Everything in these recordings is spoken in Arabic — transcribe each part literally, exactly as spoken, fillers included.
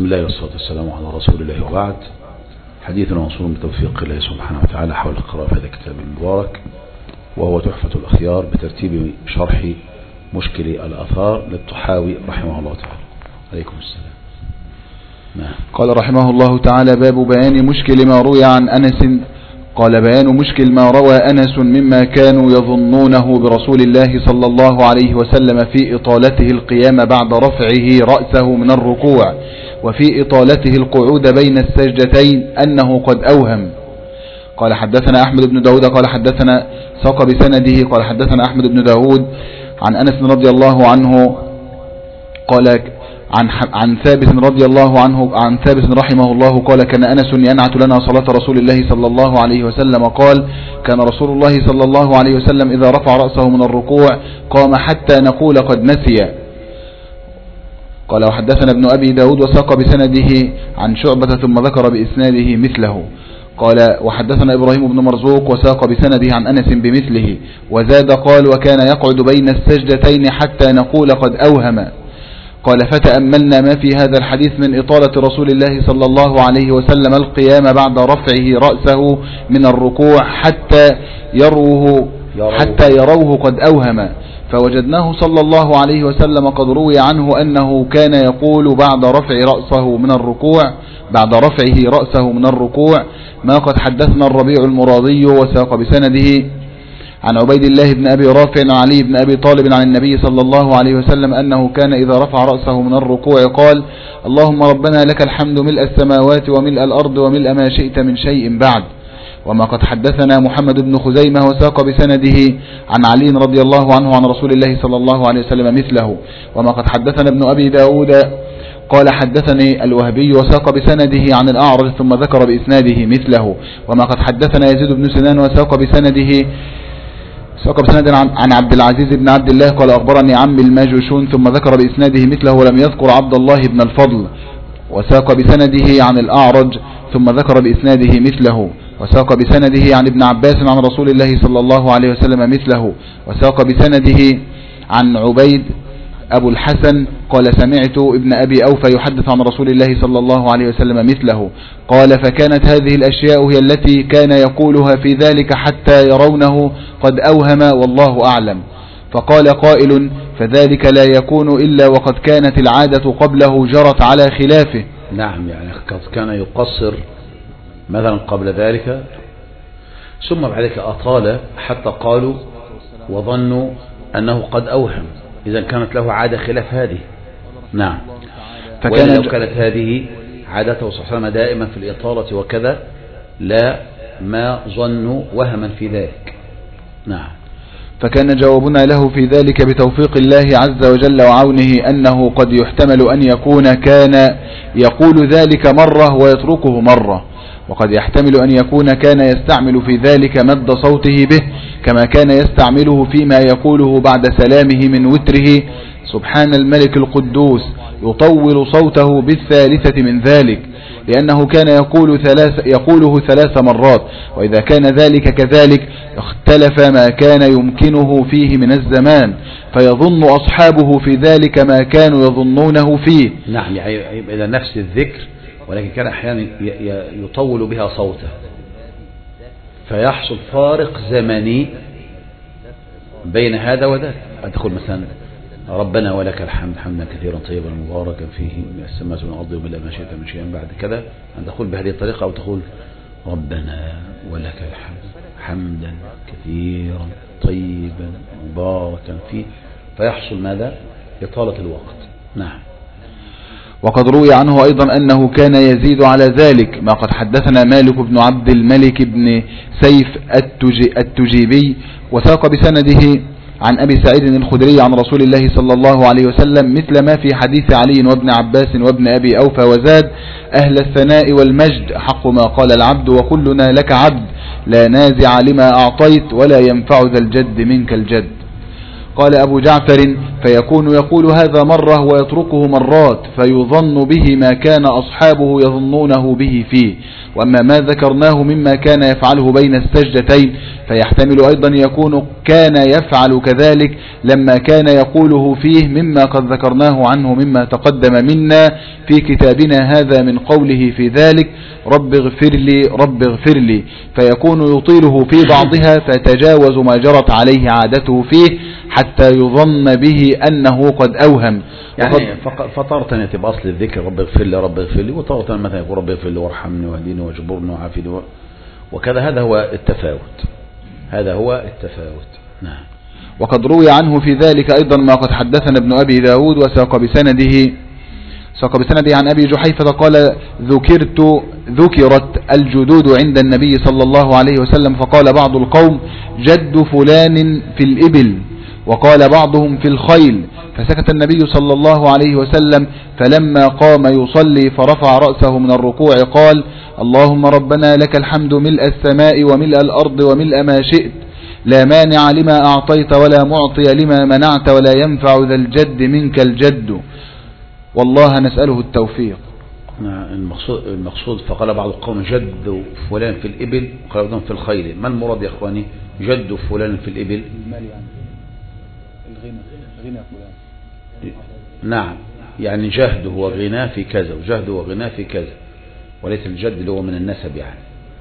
بسم الله والصلاة والسلام على رسول الله وبعد. حديثنا موصول بتوفيق الله سبحانه وتعالى حول القراءة في هذا الكتاب المبارك، وهو تحفة الأخيار بترتيب شرح مشكل الآثار للطحاوي رحمه الله تعالى. عليكم السلام. نعم. قال رحمه الله تعالى: باب بيان مشكل ما روي عن أنس. قال: بيان مشكل ما روى أنس مما كانوا يظنونه برسول الله صلى الله عليه وسلم في إطالته القيام بعد رفعه رأسه من الركوع، وفي إطالته القعود بين السجدتين أنه قد أوهم. قال: حدثنا أحمد بن داود قال حدثنا ساق بسنده قال حدثنا أحمد بن داود عن أنس رضي الله عنه قال عن عن ثابت رضي الله عنه عن ثابت رحمه الله قال: كان أنس ينعت لنا صلاة رسول الله صلى الله عليه وسلم. قال: كان رسول الله صلى الله عليه وسلم إذا رفع رأسه من الركوع قام حتى نقول قد نسي. قال: وحدثنا ابن أبي داود وساق بسنده عن شعبة ثم ذكر بإسناده مثله. قال: وحدثنا إبراهيم بن مرزوق وساق بسنده عن أنس بمثله، وزاد قال: وكان يقعد بين السجدتين حتى نقول قد أوهم. قال: فتأملنا ما في هذا الحديث من إطالة رسول الله صلى الله عليه وسلم القيام بعد رفعه رأسه من الركوع حتى يروه حتى يروه قد أوهم، فوجدناه صلى الله عليه وسلم قد روي عنه أنه كان يقول بعد رفع رأسه من الركوع بعد رفعه رأسه من الركوع ما قد حدثنا الربيع المرادي وساق بسنده عن عبيد الله بن أبي رافع عن علي بن أبي طالب عن النبي صلى الله عليه وسلم أنه كان إذا رفع رأسه من الركوع قال: اللهم ربنا لك الحمد ملء السماوات وملء الأرض وملء ما شئت من شيء بعد. وما قد حدثنا محمد بن خزيمة وساق بسنده عن علي رضي الله عنه عن رسول الله صلى الله عليه وسلم مثله. وما قد حدثنا ابن أبي داود قال: حدثني الوهبي وساق بسنده عن الأعرج ثم ذكر بإسناده مثله. وما قد حدثنا يزيد بن سنان وساق بسنده ساق بسنده عن عبد العزيز بن عبد الله قال: أخبرني عمي الماجشون ثم ذكر بإسناده مثله ولم يذكر عبد الله بن الفضل. وساق بسنده عن الأعرج ثم ذكر بإسناده مثله. وساق بسنده عن ابن عباس عن رسول الله صلى الله عليه وسلم مثله. وساق بسنده عن عبيد أبو الحسن قال: سمعت ابن أبي أوفى يحدث عن رسول الله صلى الله عليه وسلم مثله. قال: فكانت هذه الأشياء هي التي كان يقولها في ذلك حتى يرونه قد أوهم والله أعلم. فقال قائل: فذلك لا يكون إلا وقد كانت العادة قبله جرت على خلافه. نعم، يعني قد كان يقصر مثلا قبل ذلك ثم بعد ذلك أطال حتى قالوا وظنوا أنه قد أوهم، إذا كانت له عادة خلاف هذه. نعم. فكان لو كانت هذه عادته صلى الله عليه وسلم دائما في الإطالة وكذا لا ما ظنوا وهما في ذلك. نعم. فكان جوابنا له في ذلك بتوفيق الله عز وجل وعونه أنه قد يحتمل أن يكون كان يقول ذلك مرة ويتركه مرة، وقد يحتمل أن يكون كان يستعمل في ذلك مد صوته به كما كان يستعمله فيما يقوله بعد سلامه من وتره: سبحان الملك القدوس، يطول صوته بالثالثة من ذلك، لأنه كان يقول ثلاث يقوله ثلاث مرات. وإذا كان ذلك كذلك اختلف ما كان يمكنه فيه من الزمان، فيظن أصحابه في ذلك ما كانوا يظنونه فيه. نعم، يعني إلى نفس الذكر، ولكن كان أحيانا يطول بها صوته، فيحصل فارق زمني بين هذا وذاك. أدخل مثلا: ربنا ولك الحمد حمدا كثيرا طيبا مباركا فيه من السماوات والأرض وملء ما شئت من شيء بعد كذا، أن تقول بهذه الطريقة، أو تقول: ربنا ولك الحمد حمدا كثيرا طيبا مباركا فيه، فيحصل ماذا؟ إطالة الوقت. نعم. وقد روي عنه أيضا أنه كان يزيد على ذلك، ما قد حدثنا مالك بن عبد الملك بن سيف التجيبي وساق بسنده عن أبي سعيد الخدري عن رسول الله صلى الله عليه وسلم مثل ما في حديث علي وابن عباس وابن أبي أوفى، وزاد: أهل الثناء والمجد حق ما قال العبد وكلنا لك عبد، لا نازع لما أعطيت ولا ينفع ذا الجد منك الجد. قال أبو جعفر: فيكون يقول هذا مرة ويتركه مرات، فيظن به ما كان أصحابه يظنونه به فيه. وأما ما ذكرناه مما كان يفعله بين السجدتين فيحتمل أيضا يكون كان يفعل كذلك لما كان يقوله فيه، مما قد ذكرناه عنه مما تقدم منا في كتابنا هذا من قوله في ذلك: رب اغفر لي رب اغفر لي، فيكون يطيله في بعضها فتجاوز ما جرت عليه عادته فيه حتى يظن به أنه قد أوهم. يعني فطارة يأتي بأصل الذكر رب اغفر لي رب اغفر لي، وطارة مثلا يقول رب اغفر لي وارحمني واهديني واجبرني وعافني وكذا. هذا هو التفاوت، هذا هو التفاوت. نعم. وقد روي عنه في ذلك أيضا ما قد حدثنا ابن أبي داود وساق بسنده ساق بسنده عن أبي جحيفة قال: ذكرت ذكرت الجدود عند النبي صلى الله عليه وسلم، فقال بعض القوم: جد فلان في الإبل، وقال بعضهم في الخيل، فسكت النبي صلى الله عليه وسلم، فلما قام يصلي فرفع رأسه من الركوع قال: اللهم ربنا لك الحمد ملء السماء وملء الأرض وملء ما شئت، لا مانع لما أعطيت ولا معطي لما منعت ولا ينفع ذا الجد منك الجد، والله نسأله التوفيق. المقصود, المقصود فقال بعض القوم: جد فلان في الإبل، وقال بعضهم في الخيل. ما المراد يا أخواني؟ جد فلان في الإبل المال، يعني الغنى، غنى فلان. نعم، يعني جهده وغناه في كذا، وجهده وغناه في كذا، وليس الجد اللي هو من النسب يعني.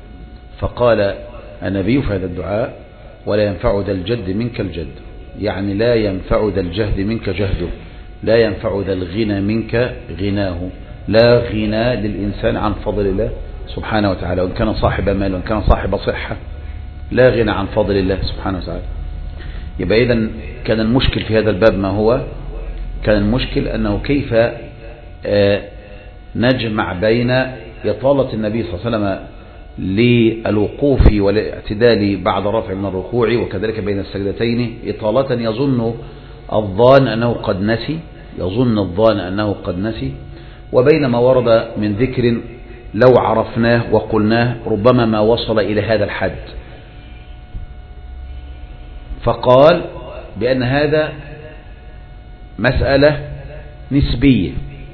فقال النبي في هذا الدعاء: ولا ينفع ذا الجد منك الجد، يعني لا ينفع ذا الجهد منك جهده، لا ينفع ذا الغنى منك غناه. لا غنى للإنسان عن فضل الله سبحانه وتعالى، وإن كان صاحب مال وإن كان صاحب صحة، لا غنى عن فضل الله سبحانه وتعالى. يبقى إذن كان المشكل في هذا الباب ما هو؟ كان المشكل أنه كيف نجمع بين إطالة النبي صلى الله عليه وسلم للوقوف والاعتدال بعد رفع من الركوع، وكذلك بين السجدتين إطالة يظن الظان أنه قد نسي يظن الظان أنه قد نسي وبين ما ورد من ذكر لو عرفناه وقلناه ربما ما وصل إلى هذا الحد. فقال بأن هذا مسألة نسبية،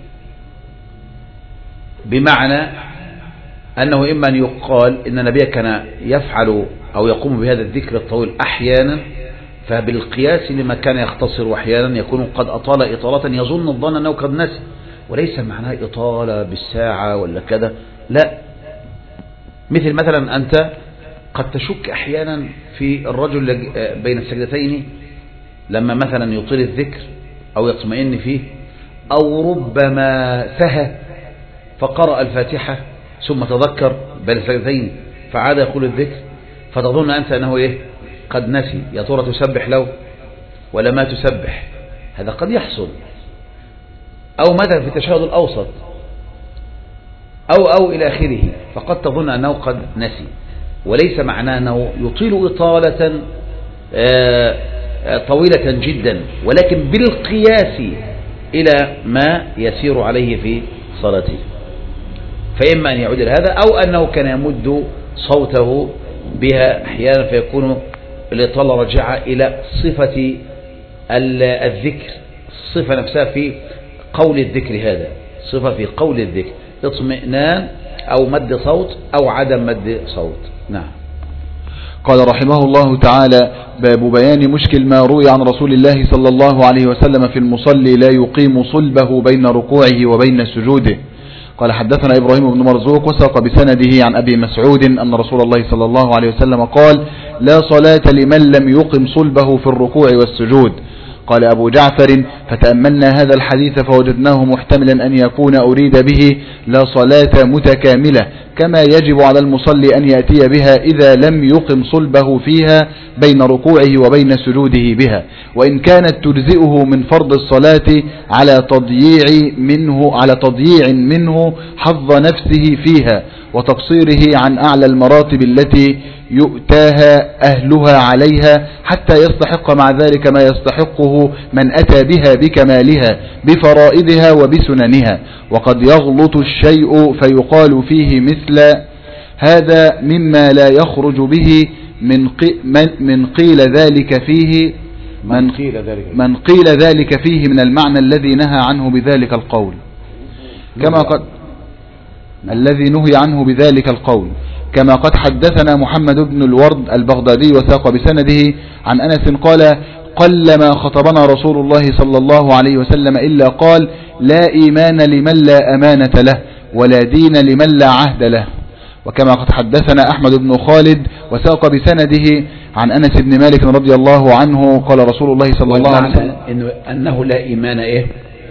بمعنى أنه إما أن يقال إن النبي كان يفعل أو يقوم بهذا الذكر الطويل أحيانا، فبالقياس لما كان يختصر أحيانا يكون قد أطال إطالة يظن الظن أنه قد نسي، وليس معناه إطالة بالساعة ولا كذا، لا. مثل مثلا أنت قد تشك أحيانا في الرجل بين السجدتين لما مثلا يطيل الذكر أو يطمئن فيه، أو ربما سهى فقرأ الفاتحة ثم تذكر بين السجدتين فعاد يقول الذكر، فتظن أنت أنه إيه قد نسي، يا ترى تسبح له ولا ما تسبح. هذا قد يحصل. أو مثلا في التشهد الأوسط أو أو إلى آخره، فقد تظن أنه قد نسي، وليس معناه أنه يطيل إطالة طويلة جدا، ولكن بالقياس إلى ما يسير عليه في صلاته. فإما أن يعود إلى هذا، أو أنه كان يمد صوته بها أحيانا فيكون الإطالة رجع إلى صفة الذكر، الصفة نفسها في قول الذكر، هذا صفة في قول الذكر، اطمئنان أو مد صوت أو عدم مد صوت. نعم. قال رحمه الله تعالى: باب بيان مشكل ما روي عن رسول الله صلى الله عليه وسلم في المصلي لا يقيم صلبه بين ركوعه وبين سجوده. قال حدثنا إبراهيم بن مرزوق وساق بسنده عن أبي مسعود أن رسول الله صلى الله عليه وسلم قال: لا صلاة لمن لم يقم صلبه في الركوع والسجود. قال أبو جعفر: فتأملنا هذا الحديث فوجدناه محتملا أن يكون أريد به لا صلاة متكاملة، كما يجب على المصلي أن يأتي بها إذا لم يقم صلبه فيها بين ركوعه وبين سجوده بها، وإن كانت تجزئه من فرض الصلاة على تضييع منه على تضييع منه حظ نفسه فيها وتقصيره عن أعلى المراتب التي يؤتاها أهلها عليها، حتى يستحق مع ذلك ما يستحقه من أتى بها بكمالها بفرائضها وبسننها. وقد يغلط الشيء فيقال فيه مثل هذا مما لا يخرج به من من قيل ذلك فيه من قيل ذلك من قيل ذلك فيه من المعنى الذي نهى عنه بذلك القول كما قد الذي نهي عنه بذلك القول كما قد حدثنا محمد بن الورد البغدادي وساق بسنده عن أنس قال قلما خطبنا رسول الله صلى الله عليه وسلم إلا قال لا إيمان لمن لا أمانة له ولا دين لمن لا عهد له. وكما قد حدثنا أحمد بن خالد وساق بسنده عن أنس بن مالك رضي الله عنه قال رسول الله صلى الله عليه وسلم إنه أنه لا إيمان إيه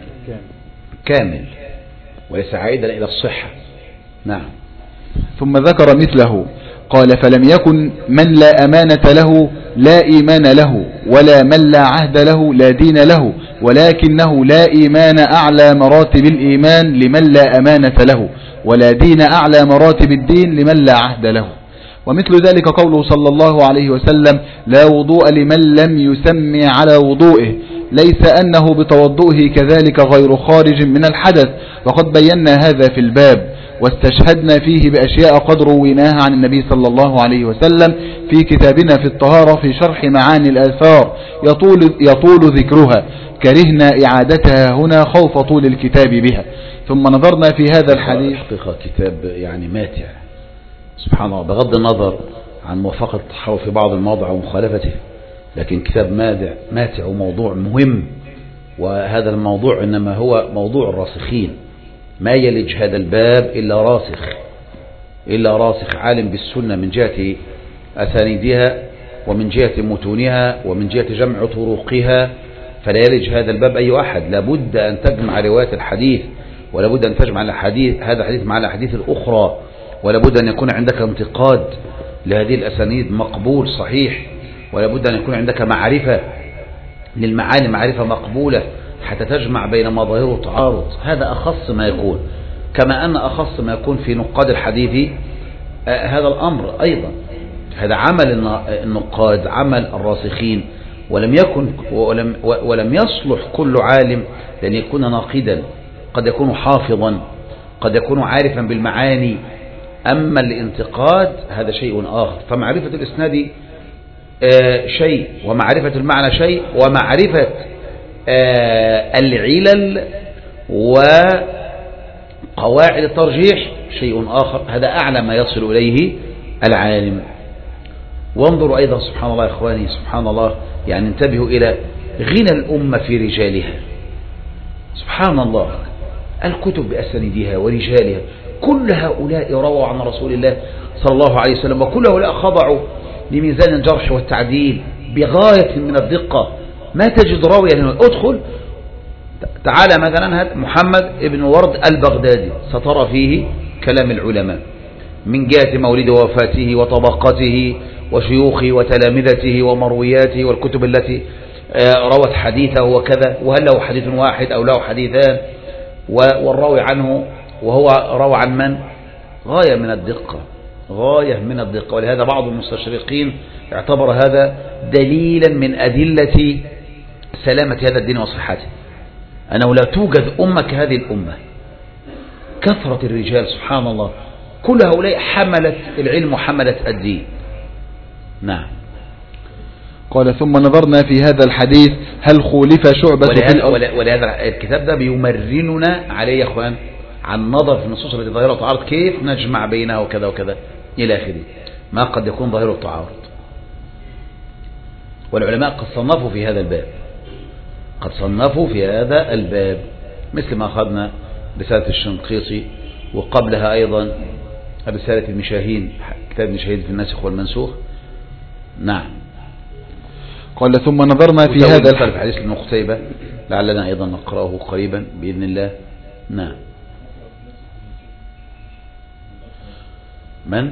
كامل وليس عائدا إلى الصحة. نعم. ثم ذكر مثله قال فلم يكن من لا أمانة له لا إيمان له ولا من لا عهد له لا دين له ولكنه لا إيمان أعلى مراتب الإيمان لمن لا أمانة له ولا دين أعلى مراتب الدين لمن لا عهد له. ومثل ذلك قوله صلى الله عليه وسلم لا وضوء لمن لم يسمي على وضوئه ليس أنه بتوضؤه كذلك غير خارج من الحدث وقد بينا هذا في الباب واستشهدنا فيه بأشياء قد رويناها عن النبي صلى الله عليه وسلم في كتابنا في الطهارة في شرح معاني الآثار يطول, يطول ذكرها كرهنا إعادتها هنا خوف طول الكتاب بها. ثم نظرنا في هذا الحديث حقيقة كتاب يعني ماتع سبحان الله بغض النظر عن موافقة الطحاوي في بعض المواضع ومخالفته لكن كتاب ماتع ماتع وموضوع مهم وهذا الموضوع إنما هو موضوع الراسخين ما يلج هذا الباب إلا راسخ إلا راسخ عالم بالسنة من جهة أسانيدها ومن جهة متونها ومن جهة جمع طرقها فلا يلج هذا الباب أي أحد. لابد أن تجمع رواية الحديث ولابد أن تجمع الحديث هذا الحديث مع الأحاديث الأخرى ولابد أن يكون عندك انتقاد لهذه الأسانيد مقبول صحيح ولابد أن يكون عندك معرفة للمعاني معرفة مقبولة حتى تجمع بين مظاهر وتعارض. هذا أخص ما يكون كما أن أخص ما يكون في نقاد الحديث آه هذا الأمر أيضا هذا عمل النقاد عمل الراسخين ولم يكن ولم, ولم يصلح كل عالم لأن يكون ناقدا قد يكون حافظا قد يكون عارفا بالمعاني أما الانتقاد هذا شيء آخر. فمعرفة الإسناد آه شيء ومعرفة المعنى شيء ومعرفة آه العلل وقواعد الترجيح شيء آخر. هذا أعلى ما يصل إليه العالم. وانظروا أيضا سبحان الله يا إخواني سبحان الله يعني انتبهوا إلى غنى الأمة في رجالها سبحان الله الكتب بأسانيدها ورجالها كل هؤلاء رووا عن رسول الله صلى الله عليه وسلم وكل هؤلاء خضعوا لميزان الجرح والتعديل بغاية من الدقة ما تجد راويا ادخل تعالى مثلا هذا محمد ابن ورد البغدادي سترى فيه كلام العلماء من جهة مولد وفاته وطبقته وشيوخه وتلامذته ومروياته والكتب التي روت حديثه وكذا وهل له حديث واحد أو له حديثان والراوي عنه وهو روى عن من غاية من الدقة غاية من الدقة. ولهذا بعض المستشرقين اعتبر هذا دليلا من أدلة سلامة هذا الدين وصحته أنه لا توجد أمة كهذه الأمة كثرة الرجال سبحان الله كل هؤلاء حملت العلم وحملت الدين. نعم. قال ثم نظرنا في هذا الحديث هل خولف شعبة ولهذا, ولهذا الكتاب ده بيمرننا عليه يا أخوان عن نظر في النصوص التي ظاهرة التعارض كيف نجمع بينها وكذا وكذا إلى آخره ما قد يكون ظاهر التعارض. والعلماء قد صنفوا في هذا الباب قد صنفوا في هذا الباب مثل ما أخذنا رسالة الشنقيطي وقبلها أيضا رسالة ابن شاهين كتاب ابن شاهين في الناسخ والمنسوخ. نعم. قال ثم نظرنا في هذا الحديث ابن قتيبة لعلنا أيضا نقرأه قريبا بإذن الله. نعم. من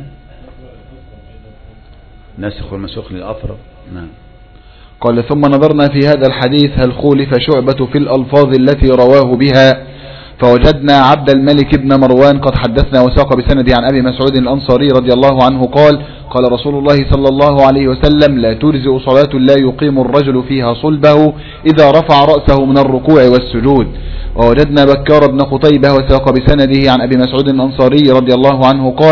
ناسخ والمنسوخ للأثر. نعم. قال ثم نظرنا في هذا الحديث هل خولف شعبة في الألفاظ التي رواه بها فوجدنا عبد الملك بن مروان قد حدثنا وساق بسند عن أبي مسعود الأنصاري رضي الله عنه قال قال رسول الله صلى الله عليه وسلم لا تجزئ صلاة لا يقيم الرجل فيها صلبه إذا رفع رأسه من الركوع والسجود. ووجدنا بكار بن قتيبة وساق بسنده عن أبي مسعود الأنصاري رضي الله عنه قال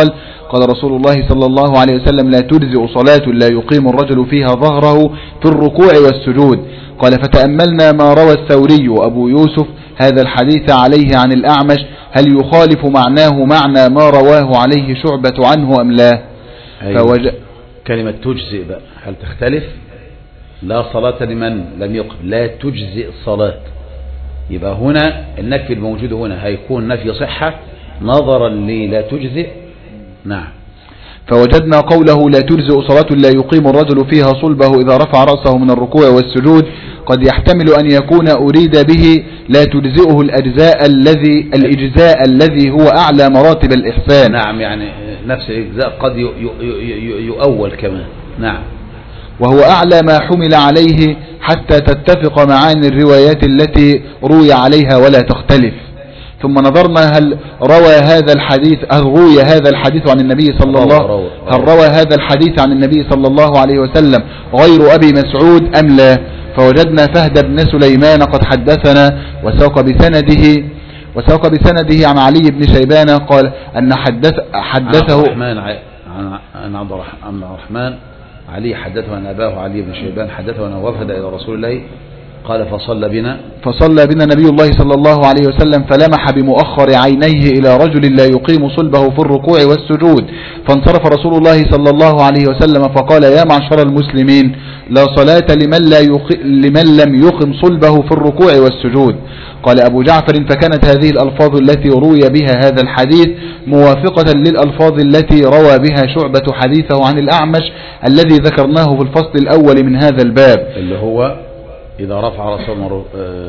قال رسول الله صلى الله عليه وسلم لا تجزئ صلاة لا يقيم الرجل فيها ظهره في الركوع والسجود. قال فتأملنا ما روى الثوري وأبو يوسف هذا الحديث عليه عن الأعمش، هل يخالف معناه معنى ما رواه عليه شعبة عنه أم لا؟ أيوة. فوج... كلمة تجزئ بقى هل تختلف؟ لا صلاة لمن لم يقم، لا تجزئ الصلاة. يبقى هنا النفي الموجود هنا هيكون نفي صحة نظرا لي لا تجزئ. نعم. فوجدنا قوله لا تجزئ صلاة لا يقيم الرجل فيها صلبه إذا رفع رأسه من الركوع والسجود قد يحتمل أن يكون أريد به لا تجزئه الأجزاء الذي الإجزاء الذي هو أعلى مراتب الإحسان. نعم، يعني نفس الإجزاء قد يؤول كمان. نعم. وهو أعلى ما حمل عليه حتى تتفق معاني الروايات التي روي عليها ولا تختلف. ثم نظرنا هل روى هذا الحديث هل روي هذا الحديث عن النبي صلى الله هل روى هذا الحديث عن النبي صلى الله عليه وسلم غير أبي مسعود أم لا؟ فوجدنا فهد بن سليمان قد حدثنا وساق بسنده وساق بسنده عن علي بن شيبان قال أن حدث حدثه عن الرحمن عن عبد الرحمن علي حدثه عن أباه علي بن شيبان حدثه أنه وفد إلى رسول الله قال فصلى بنا فصلى بنا نبي الله صلى الله عليه وسلم فلمح بمؤخر عينيه إلى رجل لا يقيم صلبه في الركوع والسجود، فانصرف رسول الله صلى الله عليه وسلم فقال يا معشر المسلمين لا صلاة لمن, لا يق... لمن لم يقم صلبه في الركوع والسجود. قال أبو جعفر فكانت هذه الألفاظ التي روي بها هذا الحديث موافقة للألفاظ التي روى بها شعبة حديثه عن الأعمش الذي ذكرناه في الفصل الأول من هذا الباب، اللي هو إذا رفع رأسه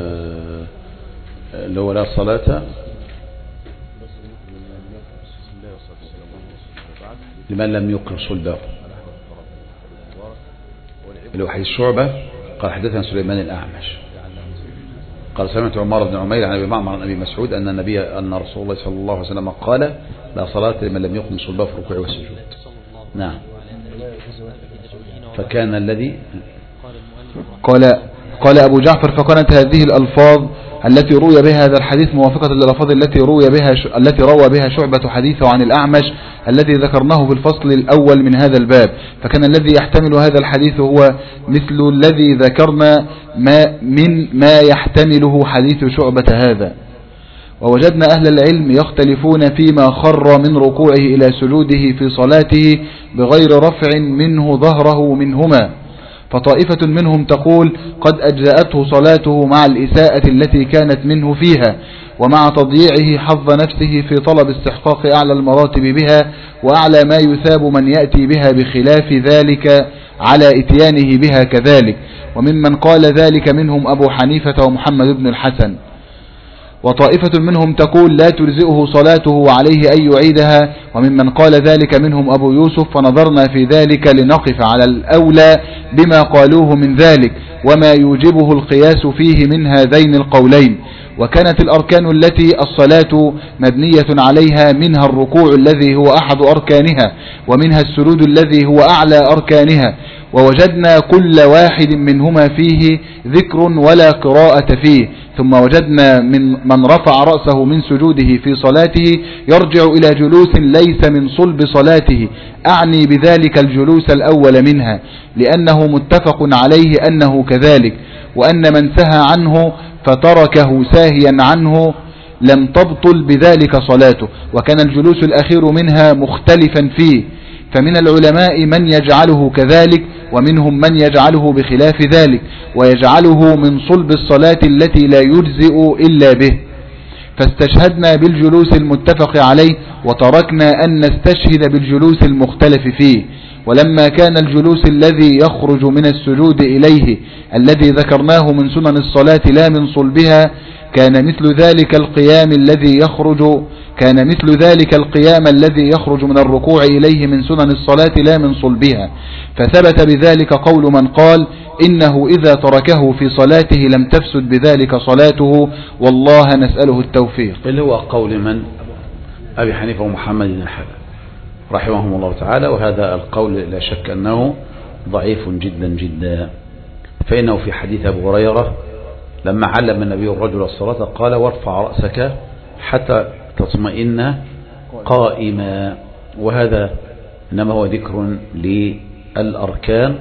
اللي هو لا صلاة لمن لم يقم صلبه، اللي هو حديث شعبة قال حدثنا سليمان الأعمش قال سمعت عمر بن عمير عن أبي معمر عن أبي مسعود أن النبي أن رسول الله صلى الله عليه وسلم قال لا صلاة لمن لم يقم صلبه في الركوع والسجود. نعم. فكان الذي قال قال أبو جعفر فكانت هذه الألفاظ التي روي بها هذا الحديث موافقة للألفاظ التي روي بها ش... التي روى بها شعبة حديثه عن الأعمش الذي ذكرناه في الفصل الأول من هذا الباب، فكان الذي يحتمل هذا الحديث هو مثل الذي ذكرنا ما من ما يحتمله حديث شعبة هذا. ووجدنا أهل العلم يختلفون فيما خر من ركوعه إلى سجوده في صلاته بغير رفع منه ظهره منهما، فطائفة منهم تقول قد أجزأته صلاته مع الإساءة التي كانت منه فيها ومع تضييعه حظ نفسه في طلب استحقاق أعلى المراتب بها وأعلى ما يثاب من يأتي بها بخلاف ذلك على إتيانه بها كذلك. وممن قال ذلك منهم أبو حنيفة ومحمد بن الحسن. وطائفة منهم تقول لا تجزئه صلاته وعليه أن يعيدها، وممن قال ذلك منهم أبو يوسف، فنظرنا في ذلك لنقف على الأولى بما قالوه من ذلك وما يوجبه القياس فيه من هذين القولين. وكانت الأركان التي الصلاة مبنية عليها منها الركوع الذي هو أحد أركانها ومنها السجود الذي هو أعلى أركانها، ووجدنا كل واحد منهما فيه ذكر ولا قراءة فيه. ثم وجدنا من من رفع رأسه من سجوده في صلاته يرجع إلى جلوس ليس من صلب صلاته، أعني بذلك الجلوس الأول منها لأنه متفق عليه أنه كذلك، وأن من سهى عنه فتركه ساهيا عنه لم تبطل بذلك صلاته، وكان الجلوس الأخير منها مختلفا فيه، فمن العلماء من يجعله كذلك ومنهم من يجعله بخلاف ذلك ويجعله من صلب الصلاة التي لا يجزئ إلا به. فاستشهدنا بالجلوس المتفق عليه وتركنا أن نستشهد بالجلوس المختلف فيه. ولما كان الجلوس الذي يخرج من السجود إليه الذي ذكرناه من سنن الصلاة لا من صلبها كان مثل ذلك القيام الذي يخرج كان مثل ذلك القيام الذي يخرج من الركوع إليه من سنن الصلاة لا من صلبها، فثبت بذلك قول من قال إنه إذا تركه في صلاته لم تفسد بذلك صلاته، والله نسأله التوفيق. اللي هو قول من؟ أبي حنيفة ومحمد بن الحسن رحمهم الله تعالى، وهذا القول لا شك أنه ضعيف جدا جدا، فإنه في حديث أبو هريرة لما علم النبي الرجل الصلاة قال وارفع رأسك حتى تطمئن قائما، وهذا إنما هو ذكر للأركان.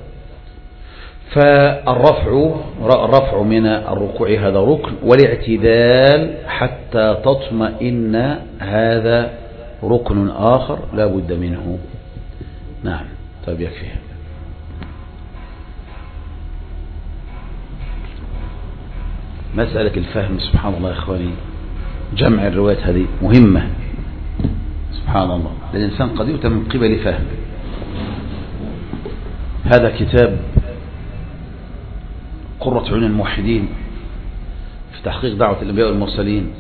فالرفع الرفع من الركوع هذا ركن، والاعتدال حتى تطمئن هذا ركن آخر لا بد منه. نعم. طيب يكفي. مسألة الفهم سبحان الله يا إخواني، جمع الروايات هذه مهمة سبحان الله، الإنسان قد يؤتى من قبل فهم. هذا كتاب قرة عيون الموحدين في تحقيق دعوة الأنبياء والمرسلين،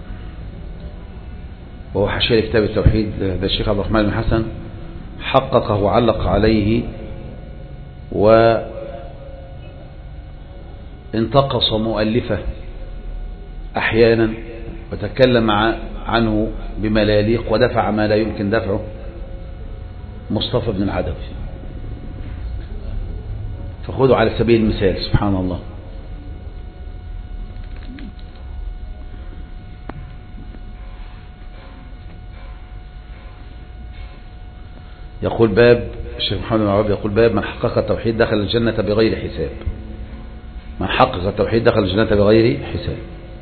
وهو حاشية كتاب التوحيد هذا الشيخ عبد الرحمن بن حسن حققه وعلق عليه وانتقص مؤلفه أحيانا وتكلم عنه بما لا يليق ودفع ما لا يمكن دفعه، مصطفى بن العدوي. فخذوا على سبيل المثال سبحان الله. يقول باب الشيخ محمد بن عربي يقول باب من حقق التوحيد دخل الجنة بغير حساب. من حقق التوحيد دخل الجنة بغير حساب.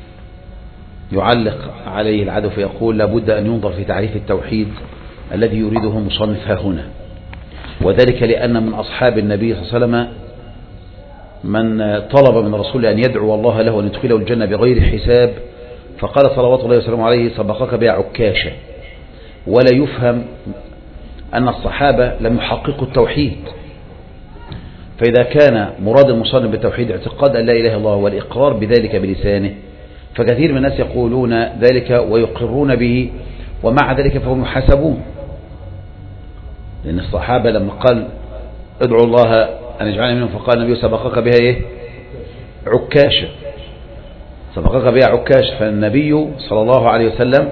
يعلق عليه العدو فيقول لابد أن ينظر في تعريف التوحيد الذي يريده مصنف هنا، وذلك لأن من أصحاب النبي صلى الله عليه وسلم من طلب من رسول أن يدعو الله له أن يدخله الجنة بغير حساب، فقال صلوات الله وسلامه عليه سبقك بها عكاشة. ولا يفهم أن الصحابة لم يحققوا التوحيد، فإذا كان مراد المصنف بالتوحيد اعتقاد أن لا إله إلا الله والإقرار بذلك بلسانه، فكثير من الناس يقولون ذلك ويقرون به ومع ذلك فهم يحاسبون. لأن الصحابة لما قال ادعوا الله أن يجعلني منهم فقال النبي سبقك بها إيه؟ عكاشة، سبقك بها عكاشة. فالنبي صلى الله عليه وسلم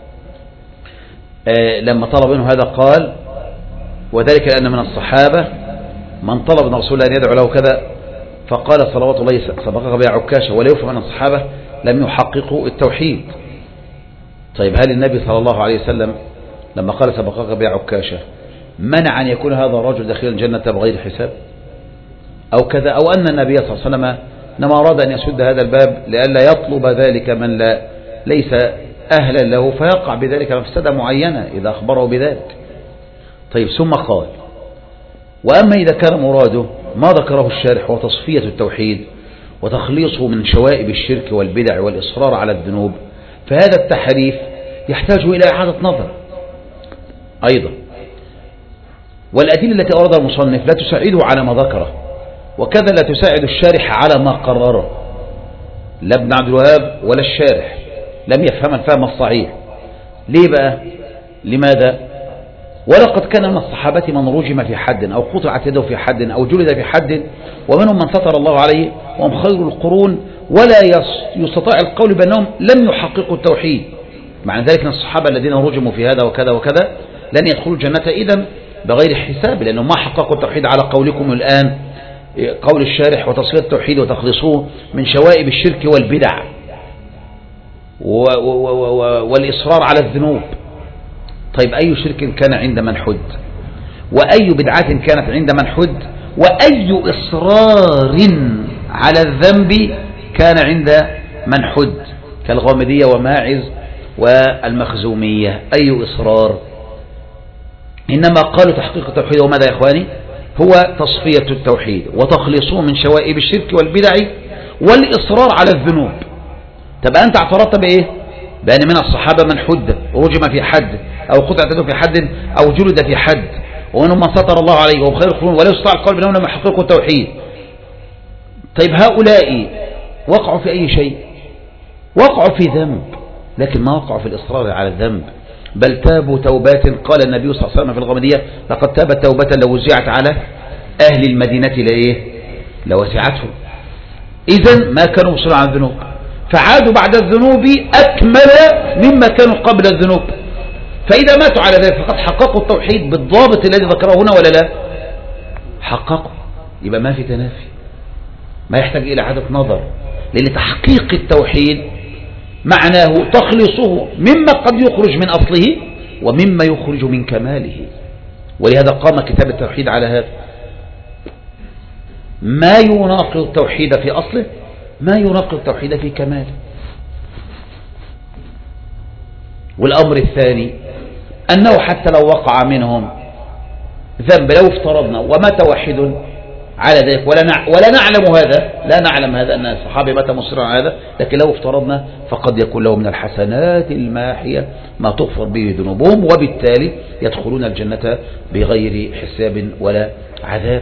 آه لما طلب منه هذا قال وذلك لأن من الصحابة من طلب من رسول الله أن يدعو له كذا، فقال صلوات الله سبقك بها عكاشة. ولا يفهم أن الصحابة لم يحققوا التوحيد. طيب هل النبي صلى الله عليه وسلم لما قال سبقك بها عكاشة منع أن يكون هذا الرجل داخل الجنة بغير حساب أو كذا، أو أن النبي صلى الله عليه وسلم إنما أراد أن يسد هذا الباب لئلا يطلب ذلك من لا ليس أهلا له فيقع بذلك مفسدة معينة إذا أخبره بذلك. طيب ثم قال وأما إذا كان مراده ما ذكره الشارح وتصفية التوحيد وتخليصه من شوائب الشرك والبدع والإصرار على الذنوب، فهذا التحريف يحتاج إلى إعادة نظر أيضا. والأدلة التي أوردها المصنف لا تساعده على ما ذكره، وكذا لا تساعد الشارح على ما قرره. لا ابن عبد الوهاب ولا الشارح لم يفهم الفهم الصحيح. ليه بقى؟ لماذا؟ ولقد كان من الصحابة من رجم في حد أو قطعت يده في حد أو جلد في حد، ومنهم من ستر الله عليه وهم خير القرون، ولا يستطيع القول بأنهم لم يحققوا التوحيد. معنى ذلك أن الصحابة الذين رجموا في هذا وكذا وكذا لن يدخلوا الجنة إذن بغير حساب، لأنهم ما حققوا التوحيد على قولكم الآن قول الشارح وتصفية التوحيد وتخلصوه من شوائب الشرك والبدع والإصرار على الذنوب. طيب أي شرك كان عند من حد، وأي بدعة كانت عند من حد، وأي إصرار على الذنب كان عند من حد كالغامدية وماعز والمخزومية؟ أي إصرار؟ إنما قالوا تحقيق التوحيد وماذا يا إخواني؟ هو تصفية التوحيد وتخلصوه من شوائب الشرك والبدع والإصرار على الذنوب. تبقى أنت اعترضت بإيه؟ بأن من الصحابة من حد ورجم في حد أو قطع يده في حد أو جلد في حد، ومنهم من ستر الله عليه وهم خير القرون ولا يستطيع القول بأنهم لم يحققوا التوحيد. طيب هؤلاء وقعوا في أي شيء؟ وقعوا في ذنب، لكن ما وقعوا في الإصرار على الذنب، بل تابوا توبات. قال النبي صلى الله عليه وسلم في الغامدية لقد تابت توبة لو وزعت على أهل المدينة لإيه؟ لوسعتهم. إذن ما كانوا مصرين على الذنوب، فعادوا بعد الذنوب أكمل مما كانوا قبل الذنوب. فإذا ماتوا على ذلك فقد حققوا التوحيد بالضابط الذي ذكره هنا ولا لا؟ حققوا. يبقى ما في تنافي، ما يحتاج إلى إعادة نظر، لأن تحقيق التوحيد معناه تخلصه مما قد يخرج من أصله ومما يخرج من كماله. ولهذا قام كتاب التوحيد على هذا. ما يناقض التوحيد في أصله، ما يناقض التوحيد في كماله. والأمر الثاني أنه حتى لو وقع منهم ذنب، لو افترضنا ومات واحد على ذلك ولا ولا نعلم هذا، لا نعلم هذا أن الصحابي مات مصرا على هذا، لكن لو افترضنا فقد يكون له من الحسنات الماحية ما تغفر به ذنوبهم، وبالتالي يدخلون الجنة بغير حساب ولا عذاب.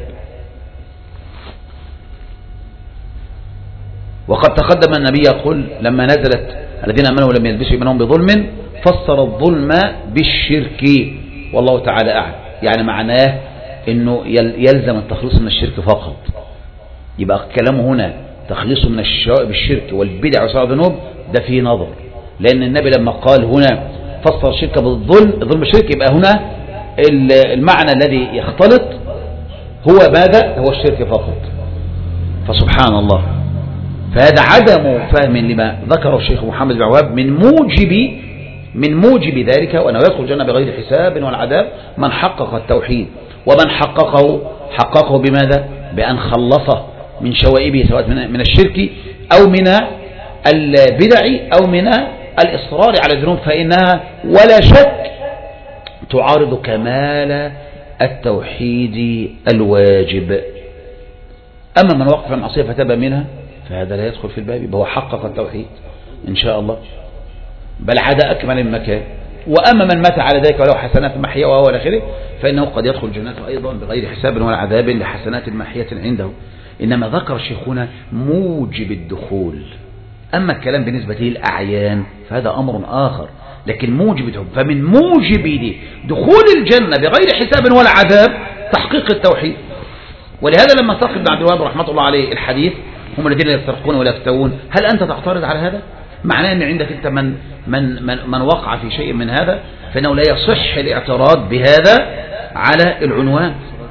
وقد تقدم النبي يقول لما نزلت الذين آمنوا ولم يلبسوا إيمانهم بظلم فسر الظلم بالشرك، والله تعالى أعلم. يعني معناه انه يلزم التخليص من الشرك فقط. يبقى كلامه هنا تخليصه من الشرك والبدع وسائر الذنوب، ده فيه نظر، لان النبي لما قال هنا فسر الشرك بالظلم، ظلم الشرك، يبقى هنا المعنى الذي يختلط هو ماذا؟ هو الشرك فقط. فسبحان الله، فهذا عدم فهم لما ذكره الشيخ محمد بن عواب من موجب من موجب ذلك، وأنه يدخل الجنة بغير حساب والعذاب من حقق التوحيد. ومن حققه حققه بماذا؟ بأن خلصه من شوائبه، سواء من الشرك أو من البدع أو من الإصرار على الذنوب، فإنها ولا شك تعارض كمال التوحيد الواجب. أما من وقف المعصية فتاب منها فهذا لا يدخل في الباب، هو حقق التوحيد إن شاء الله، بل عاد أكمل المكان. وأما من مات على ذلك ولو حسنات محية وهو الآخره فإنه قد يدخل الجنة أيضا بغير حساب ولا عذاب لحسنات محية عنده. إنما ذكر شيخنا موجب الدخول. أما الكلام بالنسبة للأعيان فهذا أمر آخر، لكن موجب الدخول، فمن موجب دخول الجنة بغير حساب ولا عذاب تحقيق التوحيد. ولهذا لما ساق ابن عبد الوهاب رحمة الله عليه الحديث هم الذين يسترقون ولا يفتوون، هل أنت تعترض على هذا؟ معناه أن عندك أنت من, من, من, من وقع في شيء من هذا فإنه لا يصح الاعتراض بهذا على العنوان.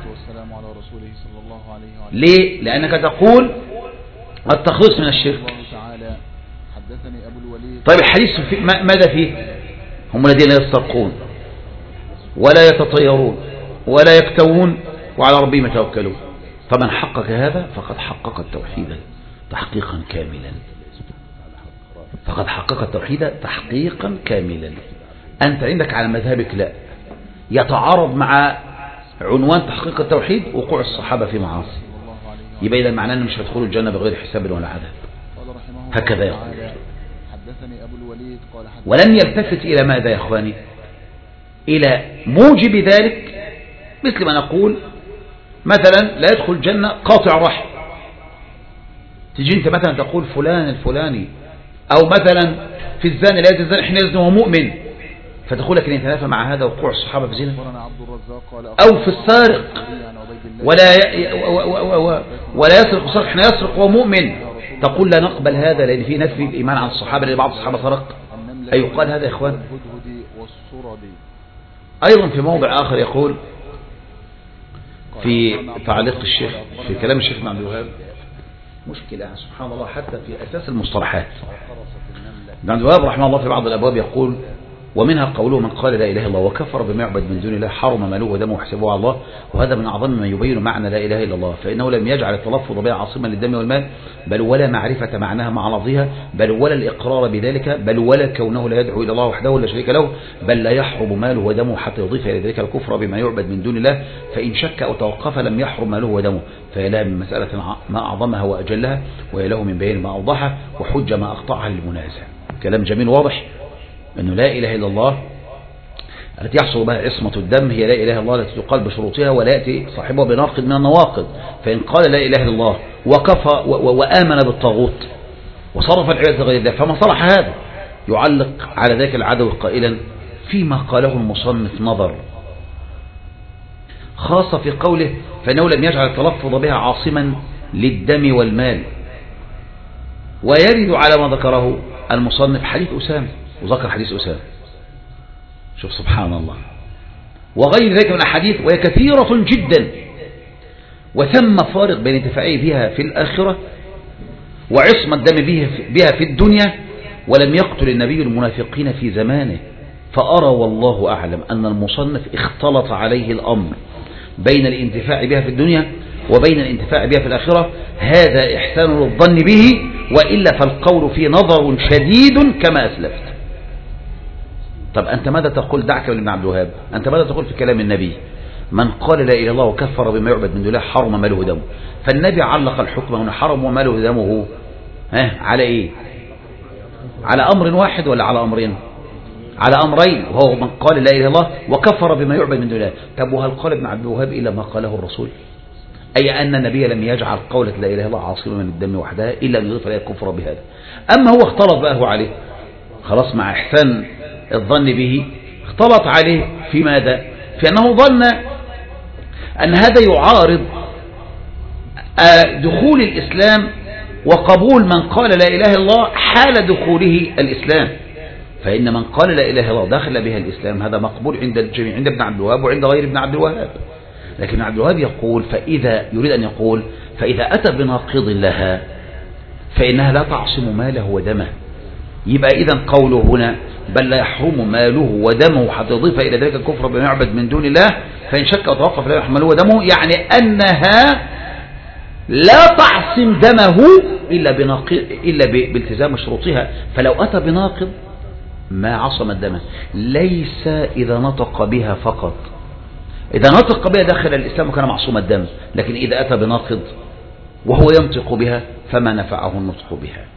ليه؟ لأنك تقول التخلص من الشرك. طيب الحديث في ماذا فيه؟ هم الذين يسترقون ولا يتطيرون ولا يكتوون وعلى ربهم يتوكلون. فمن حقق هذا فقد حقق التوحيد تحقيقا كاملا، فقد حقق التوحيد تحقيقا كاملا. أنت عندك على مذهبك لا يتعارض مع عنوان تحقيق التوحيد وقوع الصحابة في معاصي، يبقى إذا معناه أنه مش هيدخلوا الجنة بغير حساب ولا عذاب. هكذا يقول. ولن يلتفت إلى ماذا يا أخواني؟ إلى موجب ذلك، مثل ما نقول مثلا لا يدخل الجنة قاطع رحم. تجي أنت مثلا تقول فلان الفلاني، أو مثلا في الزاني لا يزني حين يزني وهو مؤمن، فتقول لك أن يتنافى مع هذا وقوع الصحابة في زنا. أو في السارق ولا ي... و... و... و... ولا يسرق السارق حين يسرق وهو مؤمن، تقول لا نقبل هذا لأن فيه نفي الإيمان عن الصحابة لأن بعض الصحابة سرق. أي يقال هذا يا إخوان. أيضا في موضع آخر يقول في تعليق الشيخ في كلام الشيخ ابن عبد الوهاب مشكلة سبحان الله حتى في أساس المصطلحات. ابن عبد الوهاب رحمه الله في بعض الأبواب يقول ومنها قوله من قال لا إله إلا الله وكفر بما يعبد من دون الله حرم ماله ودمه وحسابه على الله. وهذا من أعظم ما يبين معنى لا إله إلا الله، فإنه لم يجعل التلفظ بها عاصما للدم والمال، بل ولا معرفة معناها مع لفظها، بل ولا الإقرار بذلك، بل ولا كونه لا يدعو إلى الله وحده لا شريك له، بل لا يحرم ماله ودمه حتى يضيف إلى ذلك الكفر بما يعبد من دون الله. فإن شك أو توقف لم يحرم ماله ودمه، فهي لها من مسألة ما أعظمها وأجلها، وهي له من بيان ما أوضحه وحج ما أقطعها للمنازع. كلام جميل واضح أنه لا إله إلا الله التي يحصل بها عصمة الدم هي لا إله إلا الله التي تقال بشروطها ولا يأتي صاحبها بناقض من النواقض. فإن قال لا إله إلا الله وكفى وآمن بالطاغوت وصرف العبادة غير الله فما صلح هذا. يعلق على ذلك العدو قائلا فيما قاله المصنف نظر، خاصة في قوله فإنه لم يجعل التلفظ بها عاصما للدم والمال. ويرد على ما ذكره المصنف حديث أسامة، وذكر حديث أسامة، شوف سبحان الله، وغير ذلك من الحديث وهي كثيرة جدا. وثم فارق بين انتفاعه بها في الآخرة وعصمة الدم بها في الدنيا. ولم يقتل النبي المنافقين في زمانه فأرى والله أعلم أن المصنف اختلط عليه الأمر بين الانتفاع بها في الدنيا وبين الانتفاع بها في الآخرة. هذا إحسان الظن به، وإلا فالقول فيه نظر شديد كما أسلفت. طب أنت ماذا تقول؟ دعك من ابن عبد الوهاب، أنت ماذا تقول في كلام النبي؟ من قال لا إله إلا الله وكفر بما يعبد من دون الله حرم ماله ودمه. فالنبي علق الحكم هنا حرم وماله ودمه ها على إيه؟ على أمر واحد ولا على أمرين؟ على أمرين، وهو من قال لا إله إلا الله وكفر بما يعبد من دون الله. طب وهل قال ابن عبد الوهاب إلا ما قاله الرسول؟ أي أن النبي لم يجعل قولة لا إله إلا الله عاصمة من الدم وحدها إلا أن يضيف إليها الكفر بهذا. أما هو اختلط بقى هو عليه خلاص مع إحسان الظن به، اختلط عليه في ماذا؟ في أنه ظن أن هذا يعارض دخول الإسلام وقبول من قال لا إله إلا الله حال دخوله الإسلام. فإن من قال لا إله إلا الله دخل بها الإسلام هذا مقبول عند الجميع، عند ابن عبد الوهاب وعند غير ابن عبد الوهاب. لكن ابن عبد الوهاب يقول فإذا يريد أن يقول فإذا أتى بناقض لها فإنها لا تعصم ماله ودمه. يبقى إذن قوله هنا بل لا يحرم ماله ودمه حتى يضيف إلى ذلك الكفر بما يعبد من دون الله، فإن شك وتوقف لا يحرم ماله ودمه، يعني أنها لا تعصم دمه إلا بناقض إلا بالتزام شروطها. فلو أتى بناقض ما عصم الدم، ليس إذا نطق بها فقط. إذا نطق بها داخل الإسلام كان معصوم الدم، لكن إذا أتى بناقض وهو ينطق بها فما نفعه النطق بها.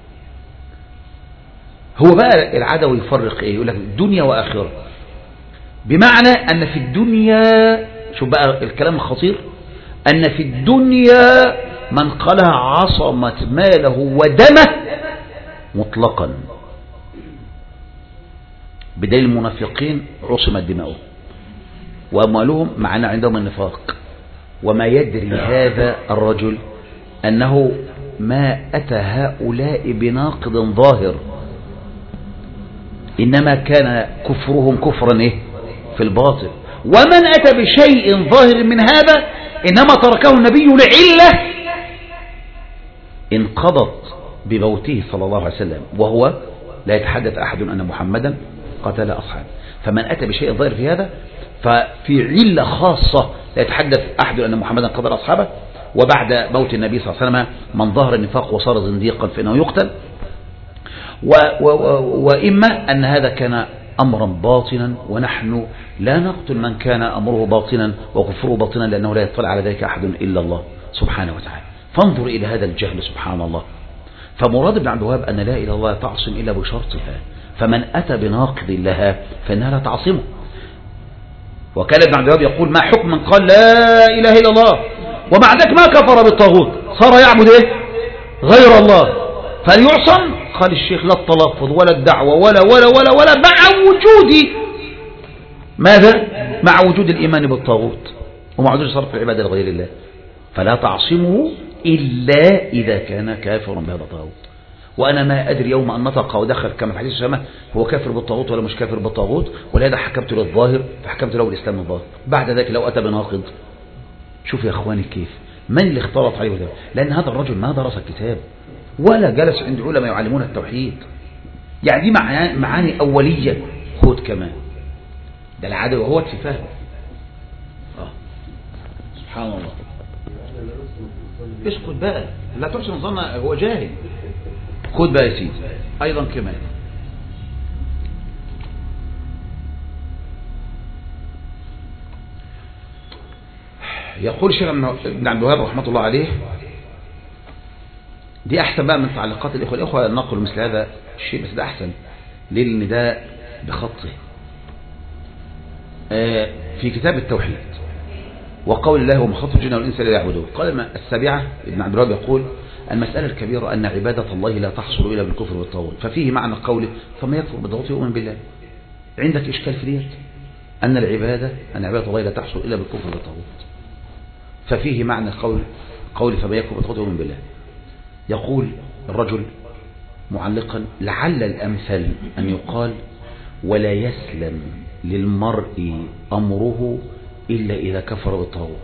هو بقى العدوي يفرق إيه؟ يقول لك دنيا وآخرة، بمعنى أن في الدنيا، شوف بقى الكلام الخطير، أن في الدنيا من قالها عصمت ماله ودمه مطلقا، بدليل المنافقين عصمت دماؤهم وأموالهم معنا عندهم النفاق. وما يدري هذا الرجل أنه ما أتى هؤلاء بناقض ظاهر، إنما كان كفرهم كفرا إيه؟ في الباطل. ومن أتى بشيء ظاهر من هذا إنما تركه النبي لعلة انقضت بموته صلى الله عليه وسلم، وهو لا يتحدث أحد أن محمدا قتل أصحابه. فمن أتى بشيء ظاهر في هذا ففي علة خاصة لا يتحدث أحد أن محمدا قتل أصحابه. وبعد موت النبي صلى الله عليه وسلم من ظهر النفاق وصار زنديقا فإنه يقتل. و و وإما أن هذا كان أمرا باطنا، ونحن لا نقتل من كان أمره باطنا وكفره باطنا، لأنه لا يطلع على ذلك أحد إلا الله سبحانه وتعالى. فانظر إلى هذا الجهل سبحان الله. فمراد ابن عبد الوهاب أن لا إله إلا الله تعصم إلا بشرطها، فمن أتى بناقض لها فإنها لا تعصمه. وكان ابن عبد الوهاب يقول ما حكم من قال لا إله إلا الله ومع ذلك ما كفر بالطاغوت صار يعبد إيه؟ غير الله فليعصم؟ قال الشيخ لا التلفظ ولا الدعوة ولا ولا ولا ولا مع وجود ماذا؟ مع وجود الإيمان بالطاغوت ومع وجود صرف العبادة لغير الله، فلا تعصمه إلا إذا كان كافرا بهذا الطاغوت. وأنا ما أدري يوم أن نطق ودخل كما في حديث السماء هو كافر بالطاغوت ولا مش كافر بالطاغوت، ولهذا حكمت له الظاهر فحكمت له الإسلام الظاهر. بعد ذلك لو أتى بناقض، شوف يا أخواني كيف من اللي اختلط عليه ده؟ لأن هذا الرجل ما درس الكتاب ولا جلس عند علماء يعلمون التوحيد، يعني دي معاني أولية. خد كمان ده العدو وهو في فهم. آه. سبحان الله. اسكت بقى لا تحسن الظن هو جاهل. خد بقى يا سيدي أيضا كمان يقول الشيخ ابن عبد الوهاب رحمة الله عليه، دي أحسن بقى من تعليقات الإخوة الإخوة نقلوا مثل هذا الشيء، بس ده أحسن ليه؟ لأن ده بخطه آه في كتاب التوحيد وقول الله وما خلقت الجن والإنس إلا ليعبدون. قال السابعة ابن عبد الوهاب يقول المسألة الكبيرة أن عبادة الله لا تحصل إلا بالكفر والطاغوت، ففيه معنى قوله فما يكفر بالطاغوت يؤمن بالله. عندك إشكال في ديت أن العبادة أن عبادة الله لا تحصل إلا بالكفر والطاغوت، ففيه معنى قول قول فما يكفر بالطاغوت يؤمن بالله. يقول الرجل معلقا لعل الأمثل أن يقال ولا يسلم للمرء أمره إلا إذا كفر بالطاغوت.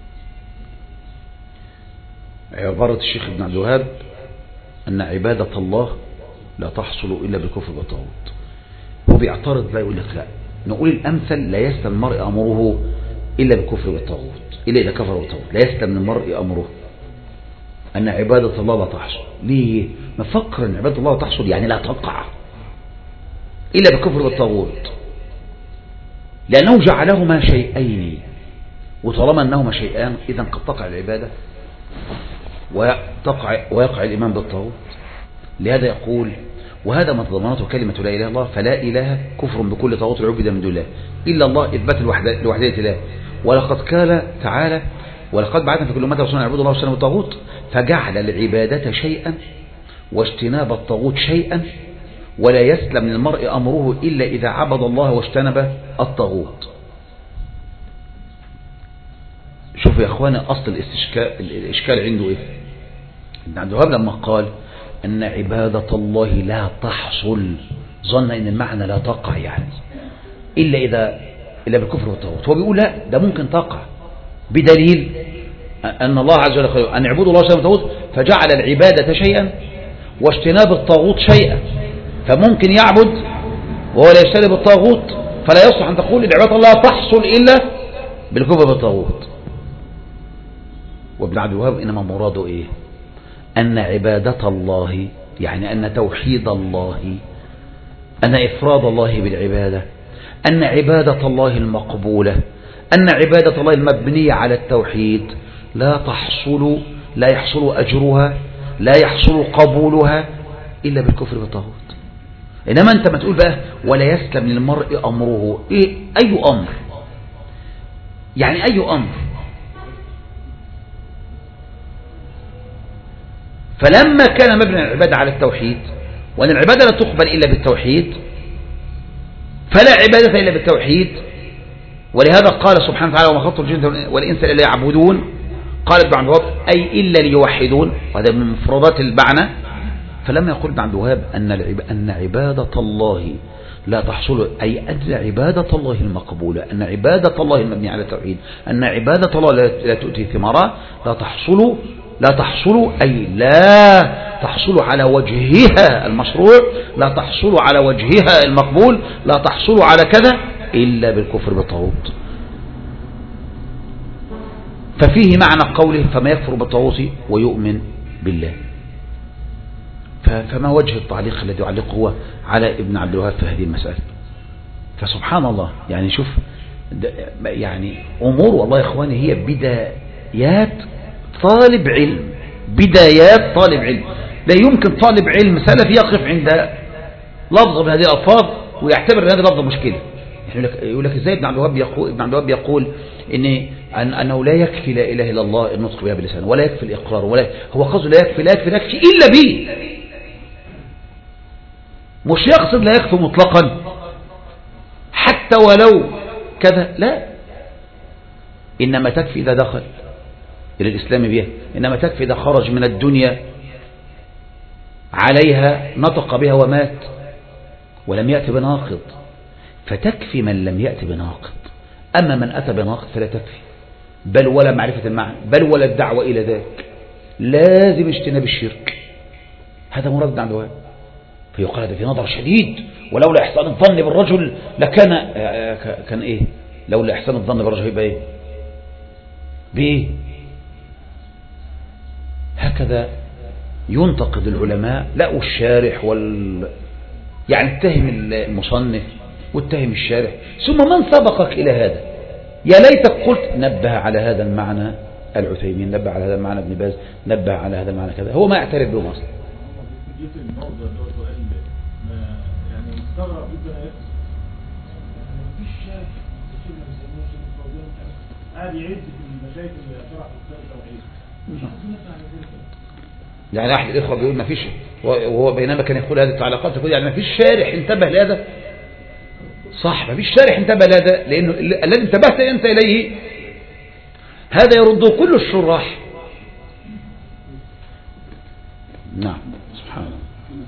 عبارة الشيخ ابن عبد الوهاب أن عبادة الله لا تحصل إلا بالكفر بالطاغوت. هو بيعترض بقى يقول لك لا نقول الأمثل لا يسلم المرء أمره إلا بالكفر بالطاغوت، إلا إذا كفر بالطاغوت لا يسلم من المرء أمره أن عبادة الله لا تحصل. ليه؟ مفكر أن عبادة الله لا تحصل يعني لا تقع إلا بالكفر بالطاغوت، لأنه جعلهما شيئين، وطالما أنهما شيئان إذا قد تقع العبادة ويقع, ويقع الإيمان بالطاغوت. لهذا يقول وهذا ما تضمنته كلمة لا إله إلا الله، فلا إله كفر بكل طاغوت عبد من دون الله إلا الله إثبات لوحدية الله. ولقد قال تعالى ولقد بعثنا في كل أمة رسولا يعبدوا الله واجتنبوا الطاغوت، فجعل العبادة شيئا واجتناب الطاغوت شيئا، ولا يسلم للمرء أمره إلا إذا عبد الله واجتنب الطاغوت. شوفوا يا أخوانا أصل الاستشكال الإشكال عنده إيه؟ ابن عبد الوهاب لما قال أن عبادة الله لا تحصل ظن أن المعنى لا تقع يعني إلا إذا إلا بالكفر والطاغوت. هو بيقول لا، ده ممكن تقع بدليل أن الله عز وجل قال أن اعبدوا الله واجتنبوا الطاغوت، فجعل العبادة شيئا واجتناب الطاغوت شيئا، فممكن يعبد وهو لا يجتنب الطاغوت، فلا يصح أن تقول العبادة لا تحصل إلا بالكفر بالطاغوت. وابن عبد الوهاب إنما مراده إيه؟ أن عبادة الله يعني أن توحيد الله، أن إفراد الله بالعبادة، أن عبادة الله المقبولة، أن عبادة الله المبنية على التوحيد لا تحصل لا يحصل أجرها لا يحصل قبولها إلا بالكفر بالطاغوت. إنما أنت ما تقول بقى ولا يسلم للمرء أمره، إيه؟ أي أمر؟ يعني أي أمر؟ فلما كان مبنى العبادة على التوحيد وأن العبادة لا تقبل إلا بالتوحيد فلا عبادة إلا بالتوحيد. ولهذا قال سبحانه وتعالى وما خلقت الجن والإنس إلا ليعبدون، قال ابن عبد الوهاب أي إلا ليوحدون، وهذا من مفردات المعنى. فلما يقول ابن عبد الوهاب أن أن عبادة الله لا تحصل، أي أن عبادة الله المقبولة، أن عبادة الله المبنية على التوحيد، أن عبادة الله لا تؤتي ثمارها لا تحصل لا تحصل أي لا تحصل على وجهها المشروع، لا تحصل على وجهها المقبول، لا تحصل على كذا إلا بالكفر بالطاغوت. ففيه معنى قوله فما يكفر بالطاغوت ويؤمن بالله. فما وجه التعليق الذي يعلقه هو على ابن عبد الوهاب في هذه المسألة؟ فسبحان الله يعني شوف يعني أمور والله يا إخواني هي بدايات طالب علم، بدايات طالب علم. لا يمكن طالب علم سلفي يقف عند لفظ من هذه الألفاظ ويعتبر هذه اللفظة مشكلة. يقول لك ازاي ابن عبد الوهاب يقول ابن عبد الوهاب يقول ان انه لا يكفي لا اله الا الله النطق بها بلسانه، ولا يكفي الاقرار، ولا هو قصده لا يكفي لا يكفي لا يكفي الا به، مش يقصد لا يكفي مطلقا حتى ولو كذا، لا، انما تكفي اذا دخل الى الاسلام بها، انما تكفي اذا خرج من الدنيا عليها نطق بها ومات ولم يأتي بناقض، فتكفي من لم يأتي بناقض. أما من أتى بناقض فلا تكفي، بل ولا معرفة المعنى، بل ولا الدعوة إلى ذلك، لازم اجتناب الشرك. هذا مراد ابن عبد الوهاب. فيقال هذا في نظر شديد، ولولا إحسان الظن بالرجل لكان كان إيه؟ لولا إحسان الظن بالرجل يبقى إيه؟ بإيه؟ هكذا ينتقد العلماء، لا والشارح وال يعني اتهم المصنف واتهم الشارح، ثم من سبقك إلى هذا؟ يا ليتك قلت نبه على هذا المعنى العثيمين، نبه على هذا المعنى ابن باز، نبه على هذا المعنى كذا، هو ما يعترف به اصلا. يعني مستغرب جدا مفيش شارح قاعد يعد في المشايخ اللي شرحوا كتاب التوحيد. يعني احد الاخوه بيقول ما فيش، وهو بينما كان يقول هذه التعليقات يقول يعني ما فيش شارح انتبه لهذا. صح، ما فيش شارح انتبه لهذا، لانه الذي انتبهت انت اليه هذا يرد كل الشراح. نعم سبحان الله.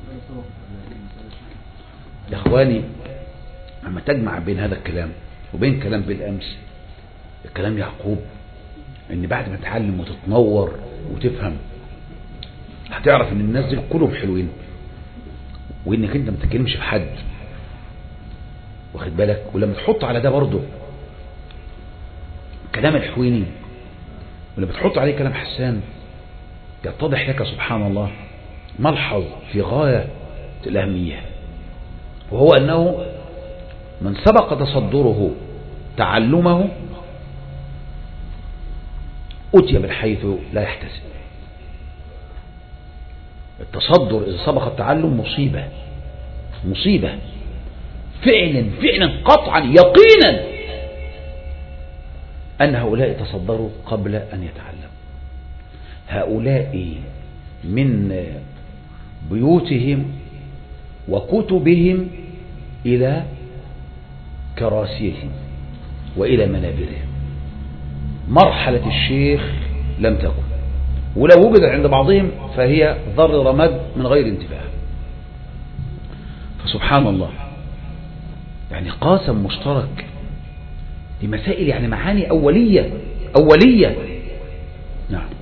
يا اخواني لما تجمع بين هذا الكلام وبين كلام بالامس، الكلام يعقوب، ان بعد ما تتعلم وتتنور وتفهم هتعرف ان الناس دي كلهم حلوين، وانك انت ما تتكلمش في حد، واخد بالك؟ ولما تحط على ده برضه كلام الحويني، ولما تحط عليه كلام حسان، يتضح لك سبحان الله ملحظ في غاية الأهمية، وهو أنه من سبق تصدره تعلمه أتي من حيث لا يحتسب. التصدر إذا سبق التعلم مصيبة، مصيبة فعلا فعلا قطعا يقينا أن هؤلاء تصدروا قبل أن يتعلموا. هؤلاء من بيوتهم وكتبهم إلى كراسيهم وإلى منابرهم. مرحلة الشيخ لم تكن، ولو وجدت عند بعضهم فهي ذر رماد من غير انتباه. فسبحان الله، يعني قاسم مشترك لمسائل، يعني معاني أولية أولية. نعم.